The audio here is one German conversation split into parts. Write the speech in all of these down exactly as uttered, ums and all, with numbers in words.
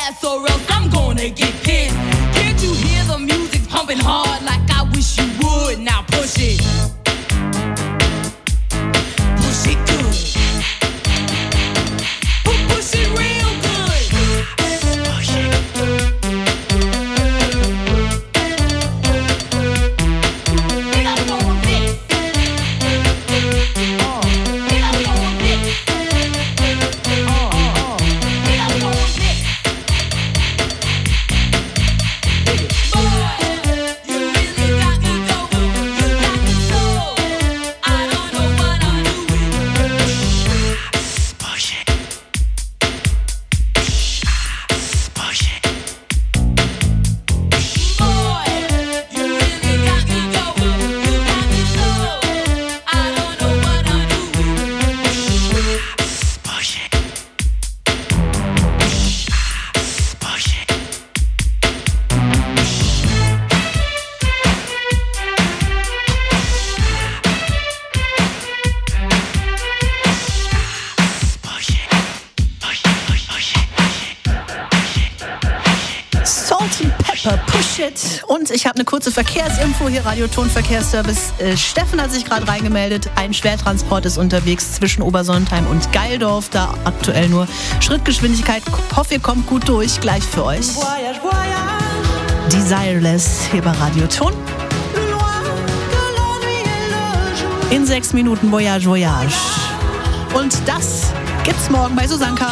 ass or else I'm gonna get pissed. Can't you hear the music pumping hard like I wish you would? Now push it. Push it good. Push it real good. Push it. Pick up on this. Oh. Pick up on this. Oh, oh, oh. Pick up on this. Boy, you really got me going. You got me so. I don't know what I'm doing. Push it. Push it. Boy, you really got me going. You got me so. I don't know what I'm doing. Push it. Push it. Salty Pepper, Push It. Und ich habe eine kurze Verkehrsinfo hier, Radio-Ton-Verkehrsservice. Äh, Steffen hat sich gerade reingemeldet. Ein Schwertransport ist unterwegs zwischen Obersontheim und Geildorf. Da aktuell nur Schrittgeschwindigkeit. Hoffe, ihr kommt gut durch. Gleich für euch. Desireless hier bei Radio-Ton. In sechs Minuten Voyage, Voyage. Und das gibt's morgen bei Susanka.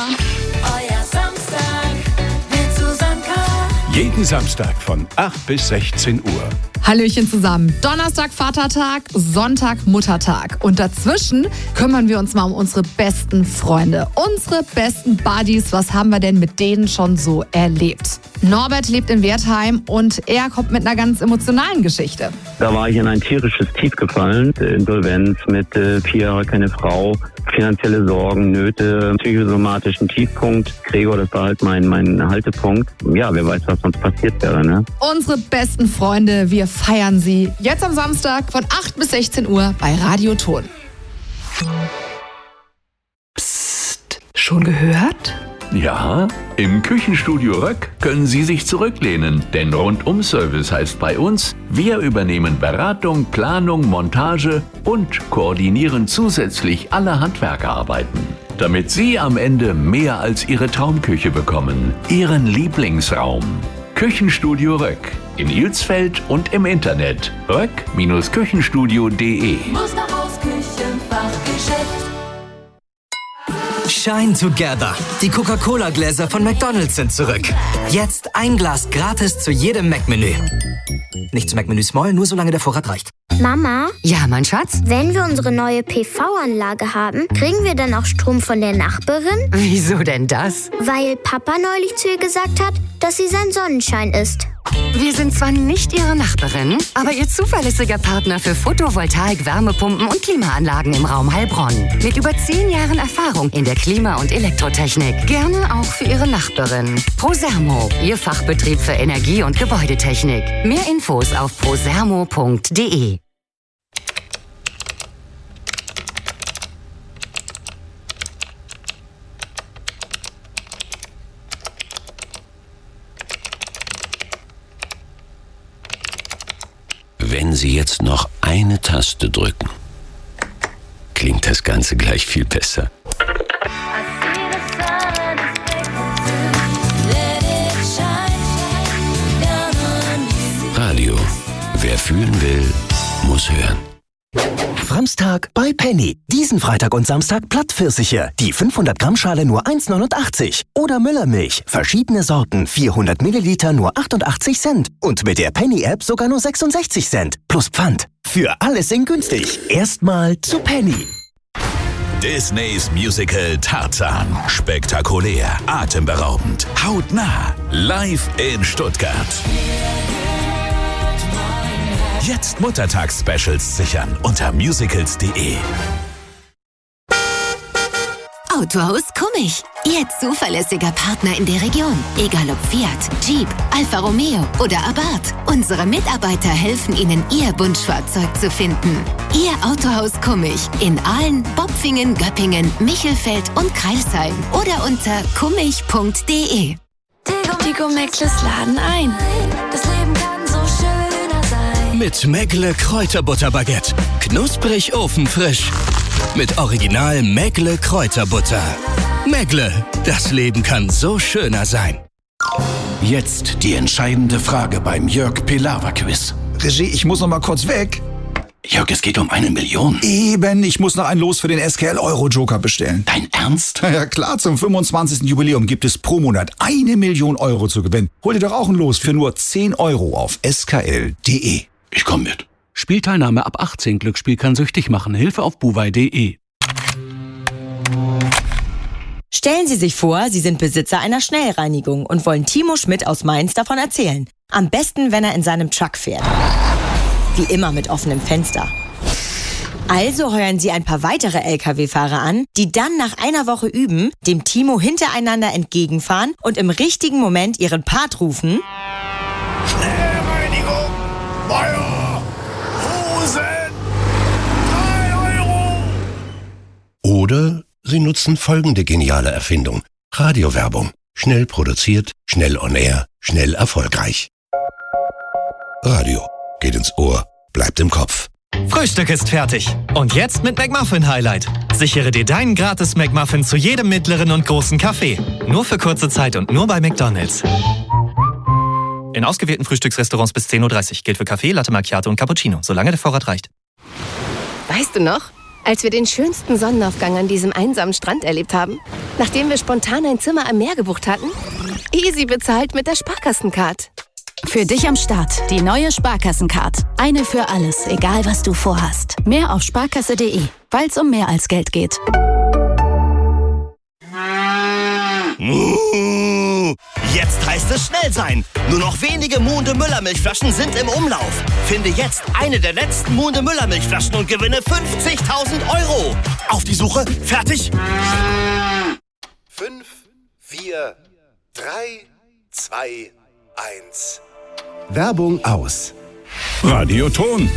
Jeden Samstag von acht bis sechzehn Uhr. Hallöchen zusammen. Donnerstag Vatertag, Sonntag Muttertag. Und dazwischen kümmern wir uns mal um unsere besten Freunde. Unsere besten Buddies. Was haben wir denn mit denen schon so erlebt? Norbert lebt in Wertheim und er kommt mit einer ganz emotionalen Geschichte. Da war ich in ein tierisches Tief gefallen. Insolvenz mit äh, vier Jahren keine Frau, finanzielle Sorgen, Nöte, psychosomatischen Tiefpunkt. Gregor, das war halt mein, mein Haltepunkt. Ja, wer weiß, was sonst passiert wäre, ne? Unsere besten Freunde, wir feiern sie jetzt am Samstag von acht bis sechzehn Uhr bei Radio Ton. Psst, schon gehört? Ja, im Küchenstudio Röck können Sie sich zurücklehnen, denn Rundum-Service heißt bei uns, wir übernehmen Beratung, Planung, Montage und koordinieren zusätzlich alle Handwerkerarbeiten. Damit Sie am Ende mehr als Ihre Traumküche bekommen, Ihren Lieblingsraum. Küchenstudio Röck in Ilsfeld und im Internet röck Küchenstudio punkt de. Musterhaus Küchenfachgeschäft. Shine Together. Die Coca-Cola-Gläser von McDonald's sind zurück. Jetzt ein Glas gratis zu jedem Mac-Menü. Nicht zu Mac-Menü Small, nur solange der Vorrat reicht. Mama? Ja, mein Schatz? Wenn wir unsere neue P V-Anlage haben, kriegen wir dann auch Strom von der Nachbarin? Wieso denn das? Weil Papa neulich zu ihr gesagt hat, dass sie sein Sonnenschein ist. Wir sind zwar nicht Ihre Nachbarin, aber Ihr zuverlässiger Partner für Photovoltaik, Wärmepumpen und Klimaanlagen im Raum Heilbronn. Mit über zehn Jahren Erfahrung in der Klima- und Elektrotechnik. Gerne auch für Ihre Nachbarin. Prosermo, Ihr Fachbetrieb für Energie- und Gebäudetechnik. Mehr Infos auf prosermo punkt de. Wenn Sie jetzt noch eine Taste drücken, klingt das Ganze gleich viel besser. Radio. Wer fühlen will, muss hören. Framstag bei Penny. Diesen Freitag und Samstag Plattpfirsiche. Die fünfhundert Gramm Schale nur eins neunundachtzig. Oder Müllermilch. Verschiedene Sorten. vierhundert Milliliter nur achtundachtzig Cent. Und mit der Penny-App sogar nur sechsundsechzig Cent. Plus Pfand. Für alles in günstig. Erstmal zu Penny. Disneys Musical Tarzan. Spektakulär, atemberaubend, hautnah. Live in Stuttgart. Jetzt Muttertags-Specials sichern unter musicals punkt de. Autohaus Kummich. Ihr zuverlässiger Partner in der Region. Egal ob Fiat, Jeep, Alfa Romeo oder Abarth. Unsere Mitarbeiter helfen Ihnen, Ihr Wunschfahrzeug zu finden. Ihr Autohaus Kummich. In Aalen, Bopfingen, Göppingen, Michelfeld und Crailsheim. Oder unter kummich punkt de. Lego Meckles laden ein. Das Leben kann so schöner sein. Mit Meckle Kräuterbutterbaguette. Knusprig ofenfrisch. Mit Original Meckle Kräuterbutter. Meckle, das Leben kann so schöner sein. Jetzt die entscheidende Frage beim Jörg Pilawa Quiz. Regie, ich muss noch mal kurz weg. Jörg, es geht um eine Million. Eben, ich muss noch ein Los für den S K L Euro Joker bestellen. Dein Ernst? Ja klar, zum fünfundzwanzigsten Jubiläum gibt es pro Monat eine Million Euro zu gewinnen. Hol dir doch auch ein Los für nur zehn Euro auf s k l punkt d e. Ich komm mit. Spielteilnahme ab achtzehn. Glücksspiel kann süchtig machen. Hilfe auf buwei punkt de. Stellen Sie sich vor, Sie sind Besitzer einer Schnellreinigung und wollen Timo Schmidt aus Mainz davon erzählen. Am besten, wenn er in seinem Truck fährt. Wie immer mit offenem Fenster. Also heuern Sie ein paar weitere L K W-Fahrer an, die dann nach einer Woche üben, dem Timo hintereinander entgegenfahren und im richtigen Moment ihren Part rufen. Schnellreinigung, Meier, Hosen, drei Euro. Oder Sie nutzen folgende geniale Erfindung. Radiowerbung. Schnell produziert, schnell on air, schnell erfolgreich. Radio. Geht ins Ohr, bleibt im Kopf. Frühstück ist fertig. Und jetzt mit McMuffin Highlight. Sichere dir deinen gratis McMuffin zu jedem mittleren und großen Kaffee. Nur für kurze Zeit und nur bei McDonald's. In ausgewählten Frühstücksrestaurants bis zehn Uhr dreißig. Gilt für Kaffee, Latte Macchiato und Cappuccino, solange der Vorrat reicht. Weißt du noch, als wir den schönsten Sonnenaufgang an diesem einsamen Strand erlebt haben? Nachdem wir spontan ein Zimmer am Meer gebucht hatten? Easy bezahlt mit der Sparkassencard. Für dich am Start, die neue Sparkassencard. Eine für alles, egal was du vorhast. Mehr auf sparkasse punkt de, weil es um mehr als Geld geht. Jetzt heißt es schnell sein. Nur noch wenige Munde Müller-Milchflaschen sind im Umlauf. Finde jetzt eine der letzten Munde Müller-Milchflaschen und gewinne fünfzigtausend Euro. Auf die Suche, fertig? Fünf, vier, drei, zwei, eins. Werbung aus. Radioton.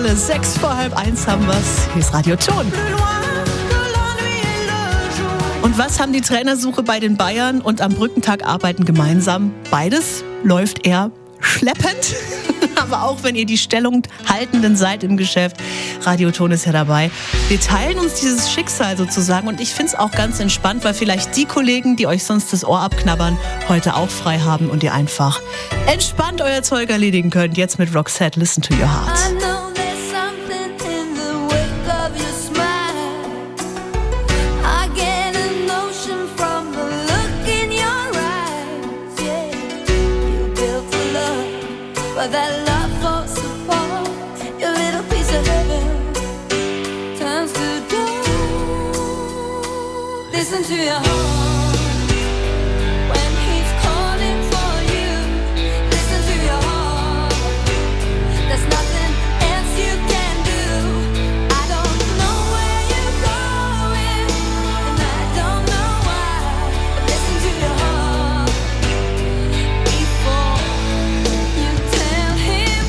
Volle. Sechs vor halb eins haben wir's. Hier ist Radio Ton. Und was haben die Trainersuche bei den Bayern und am Brückentag arbeiten gemeinsam? Beides läuft eher schleppend. Aber auch wenn ihr die Stellung haltenden seid im Geschäft, Radio Ton ist ja dabei. Wir teilen uns dieses Schicksal sozusagen und ich finde es auch ganz entspannt, weil vielleicht die Kollegen, die euch sonst das Ohr abknabbern, heute auch frei haben und ihr einfach entspannt euer Zeug erledigen könnt. Jetzt mit Roxette, Listen to Your Heart. But that love falls apart. Your little piece of heaven turns to dust. Listen to your heart when he's calling for you. Listen to your heart. There's nothing else you can do. I don't know where you're going, and I don't know why. But listen to your heart before you tell him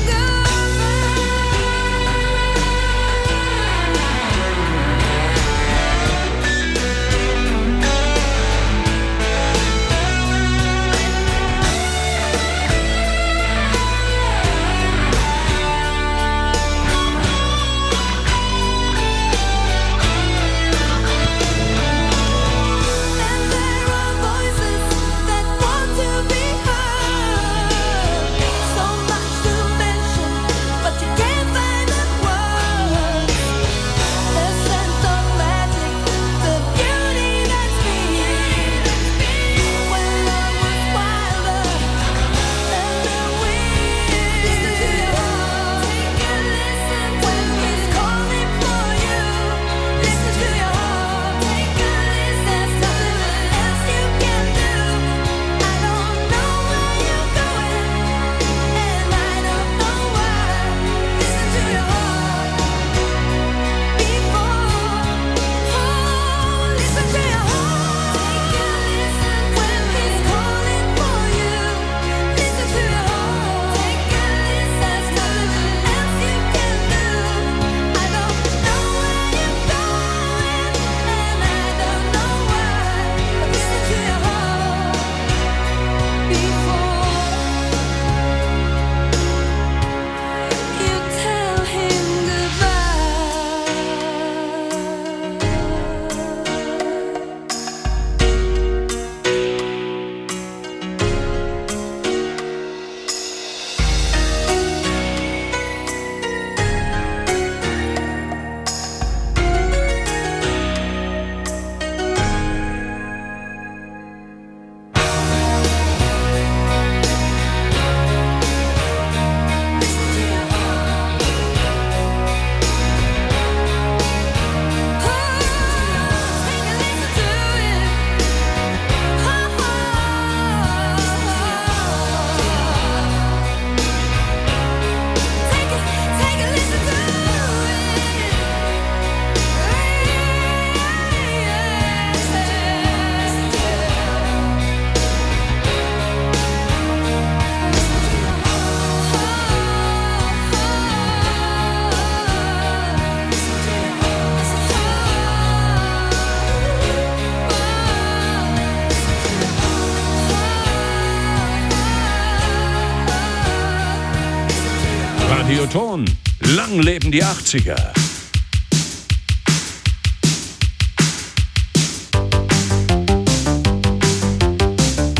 Radio Ton. Lang leben die achtziger.